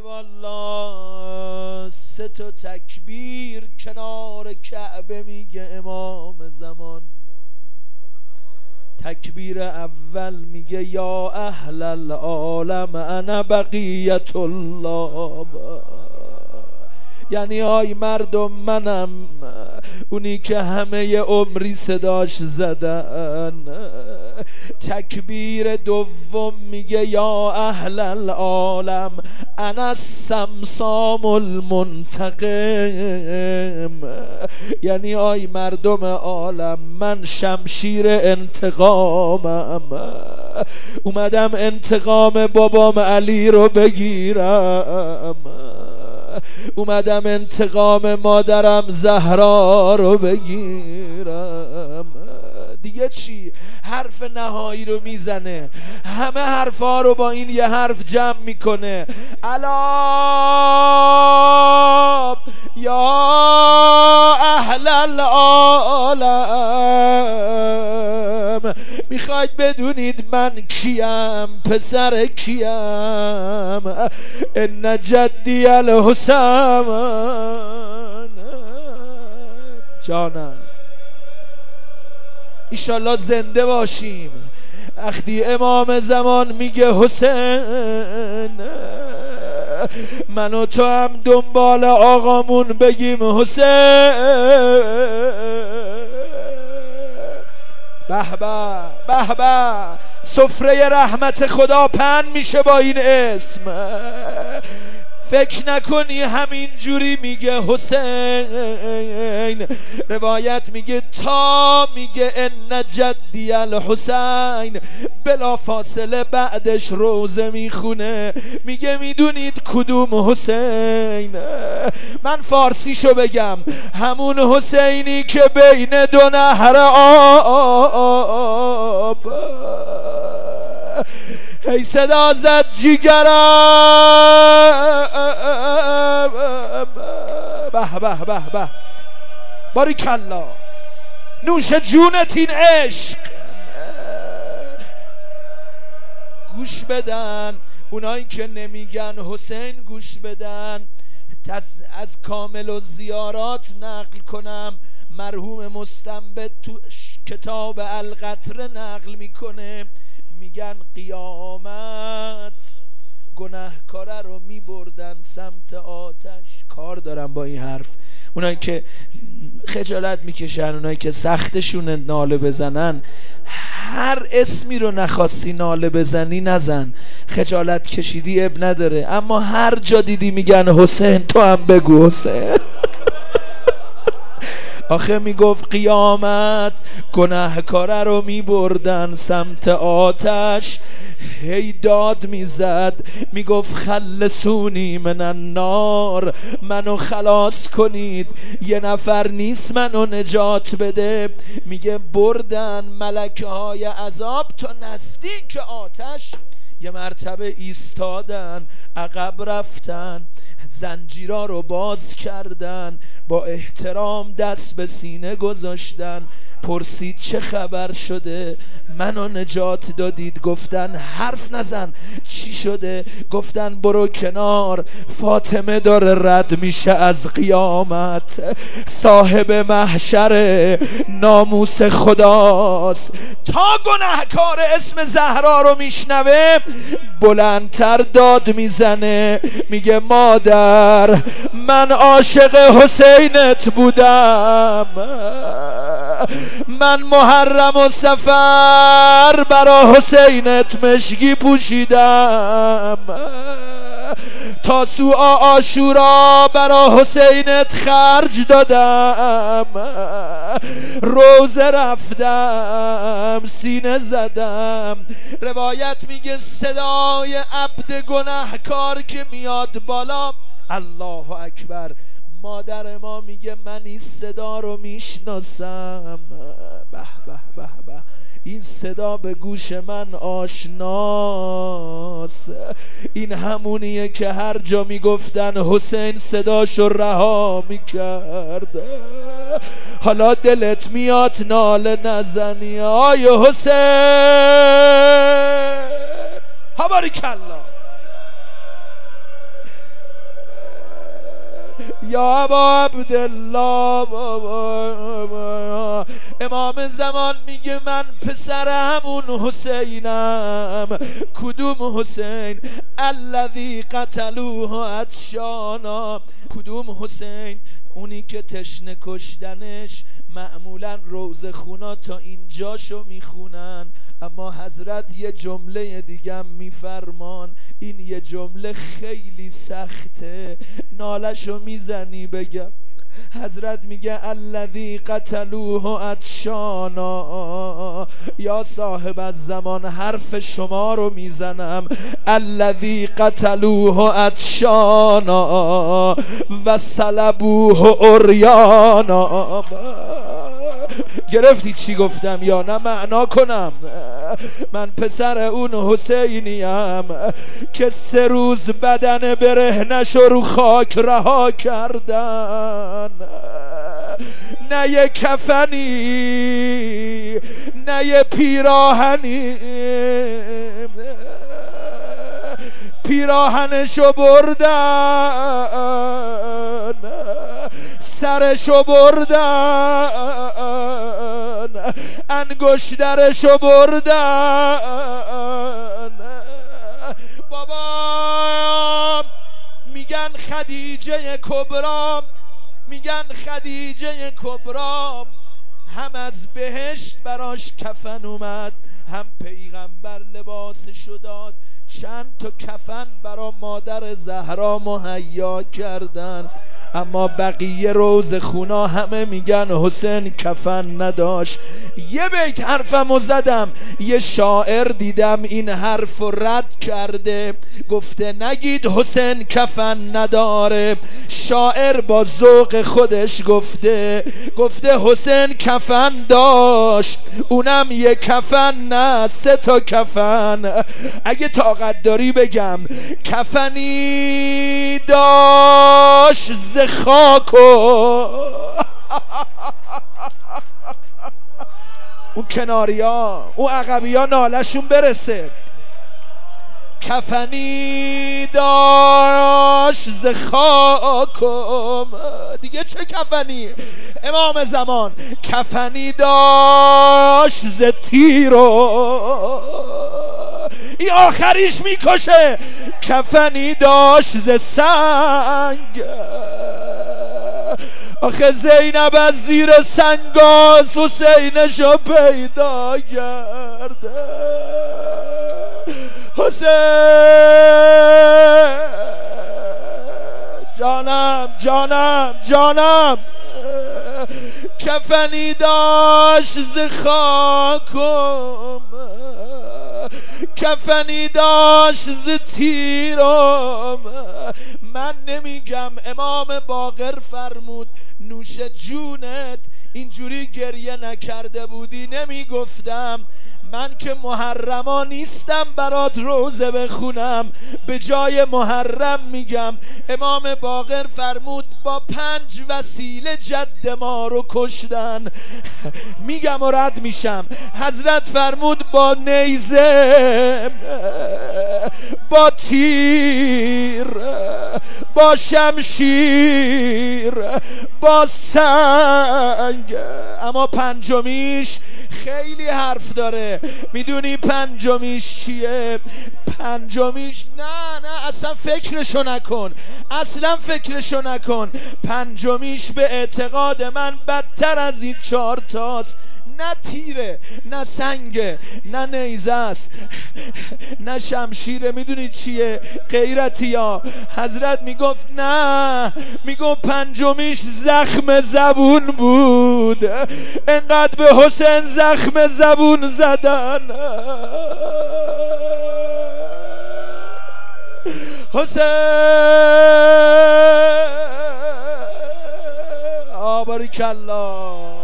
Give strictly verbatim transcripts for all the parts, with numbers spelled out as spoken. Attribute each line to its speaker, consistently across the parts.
Speaker 1: والا سه تا تکبیر کنار کعبه میگه امام زمان. تکبیر اول میگه یا اهل العالم انا بقیت الله، یعنی آی مردم منم اونی که همه عمری صداش زدن. تکبیر دوم میگه یا اهل العالم انا السمسام المنتقم، یعنی آی مردم عالم من شمشیر انتقامم، اومدم انتقام بابام علی رو بگیرم، اومدم انتقام مادرم زهرا رو بگیرم. دیگه چی؟ حرف نهایی رو میزنه، همه حرفا رو با این یه حرف جمع میکنه. الا یا اهل العالم، میخواید بدونید من کیم؟ پسر کیم؟ ان جدی الحسین. جانم ایشالله زنده باشیم. وقتی امام زمان میگه حسین، من و تو هم دنبال آقامون بگیم حسین. به به به به، سفره رحمت خدا پهن میشه با این اسم. فکر نکنی همین جوری میگه حسین. روایت میگه تا میگه ان جدی الحسین، بلا فاصله بعدش روزه میخونه میگه میدونید کدوم حسین؟ من فارسیشو بگم، همون حسینی که بین دو نهر آب هی صدا زد جیگرم. به به به به، باریکلا، نوش جونت این عشق. گوش بدن اونایی که نمیگن حسین، گوش بدن. از, از کامل و زیارات نقل کنم، مرحوم مستنبط تو کتاب القطره نقل میکنه، میگن قیامت گناهکاره رو میبردن سمت آتش. کار دارم با این حرف. اونایی که خجالت میکشن، اونایی که سختشون ناله بزنن، هر اسمی رو نخواستی ناله بزنی نزن، خجالت کشیدی اب نداره، اما هر جا دیدی میگن حسین تو هم بگو حسین. آخه میگفت قیامت گناهکاره رو میبردن سمت آتش، هی داد میزد میگفت خلصونی من النار، منو خلاص کنید، یه نفر نیست منو نجات بده. میگه بردن ملکه های عذاب تا نزدیک آتش، یه مرتبه ایستادن، عقب رفتن، زنجیرها رو باز کردن، با احترام دست به سینه گذاشتن، پرسید چه خبر شده؟ منو نجات دادید. گفتن حرف نزن، چی شده؟ گفتن برو کنار، فاطمه داره رد میشه از قیامت، صاحب محشر، ناموس خداست. تا گناهکار اسم زهرا رو میشنوه بلندتر داد میزنه، میگه مادر من عاشق حسینت بودم، من محرم و سفر برا حسینت مشکی پوشیدم، تاسوعا عاشورا برا حسینت خرج دادم، روزه رفتم سینه زدم. روایت میگه صدای عبد گناهکار که میاد بالا، الله اکبر، مادر ما میگه من این صدا رو میشناسم. به به به به، این صدا به گوش من آشناس، این همونیه که هر جا میگفتن حسین صداشو رها میکرد. حالا دلت میاد ناله نزنی آی حسین؟ ها باریکلا. یا ابا عبدالله بابا. امام زمان میگه من پسر همون حسینم. کدوم حسین؟ الذی قتلوه عطشانا. کدوم حسین؟ اونی که تشنه کشدنش معمولا روزه خونا تا اینجاشو میخونن، اما حضرت یه جمله دیگه میفرمان، این یه جمله خیلی سخته، نالشو میزنی بگم. حضرت میگه الذی قتلوه عطشانا. یا صاحب الزمان حرف شما رو میزنم، الذی قتلوه عطشانا و صلبوه عریانا. گرفتی چی گفتم یا نه؟ معنا کنم. من پسر اون حسینیم که سه روز بدن برهنش رو خاک رها کردن، نه یه کفنی نه یه پیراهنی، پیراهنشو بردن، سرشو بردن، انگشترشو بردن. بابا میگن خدیجه کبرا، میگن خدیجه کبرا هم از بهشت براش کفن اومد، هم پیغمبر لباسشو داد، چند تا کفن برا مادر زهرا مهیا کردن، اما بقیه روز خونا همه میگن حسین کفن نداشت. یه بیت حرفمو زدم، یه شاعر دیدم این حرف رو رد کرده، گفته نگید حسین کفن نداره. شاعر با ذوق خودش گفته، گفته حسین کفن داشت، اونم یه کفن نه سه تا کفن. اگه طاقت داری بگم کفنی داشت ز خاک و اون کناریا اون عقبیا نالشون برسه. کفنی داشت ز خاکم، دیگه چه کفنی؟ امام زمان کفنی داشت ز تیرو، این آخریش میکشه. کفنی داشت ز سنگ، آخه زینب از زیر سنگاس حسینشو پیدا کرده. حسین جانم جانم جانم، کفنی داشت ز خاکم، کفنی داشت ز تیرم. من نمیگم، امام باقر فرمود نوش جونت اینجوری گریه نکرده بودی نمیگفتم. من که محرما نیستم برات روزه بخونم، به جای محرم میگم. امام باقر فرمود با پنج وسیله جد ما رو کشتن. میگم و رد میشم. حضرت فرمود با نیزه، با تیر، با شمشیر، با سنگ. اما پنجمیش خیلی حرف داره. میدونی پنجمیش چیه؟ پنجمیش نه نه اصلا فکرشو نکن، اصلا فکرشو نکن. پنجمیش به اعتقاد من بدتر از این چهار تاست. نه تیره، نه سنگه، نه نیزه است، نه شمشیره. میدونی چیه؟ غیرتی ها. حضرت میگفت نه، میگفت پنجمیش زخم زبون بود. انقدر به حسین زخم زبون زدن. حسین آباریک الله.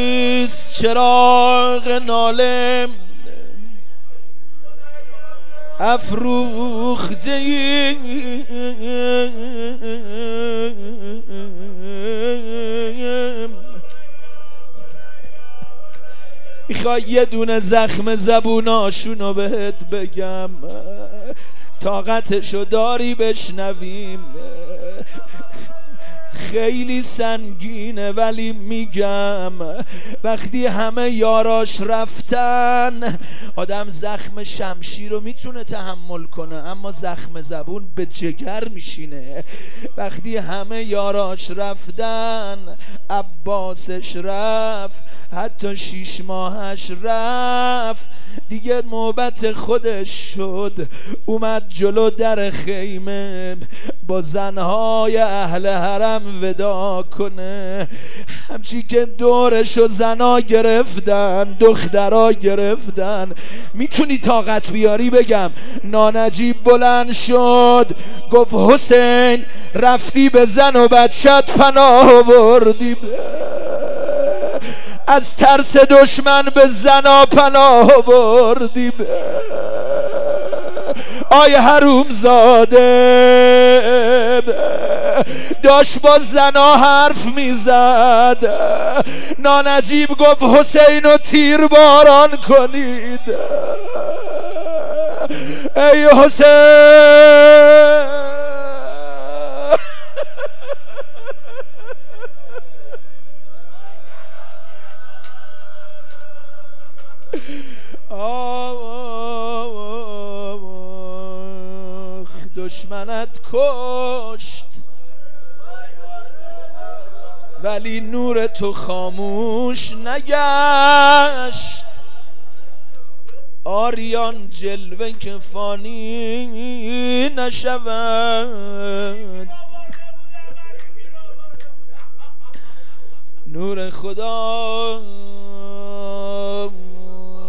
Speaker 1: عمریست چراغ ناله افروخته ایم. میخوای یه دونه زخم زبوناشونو بهت بگم، طاقتشو داری بشنویم؟ خیلی سنگینه ولی میگم وقتی همه یاراش رفتن آدم زخم شمشیر رو میتونه تحمل کنه، اما زخم زبون به جگر میشینه. وقتی همه یاراش رفتن، عباسش رفت، حتی شیش ماهش رفت، دیگه نوبت خودش شد. اومد جلو در خیمه با زنهای اهل حرم ودا کنه. همچی که دورشو زنا گرفتن، دخترها گرفتن. میتونی طاقت بیاری بگم نانجیب بلند شد گفت حسین رفتی به زن و بچت پناه آوردی، از ترس دشمن به زنا پناه آوردی. آی حروم زاده داشت با زنا حرف میزد. نانجیب گفت حسین رو تیر باران کنید. ای حسین آخ دشمنت کشت ولی نور تو خاموش نگشت. آریان جلوه که فانی نشود، نور خدا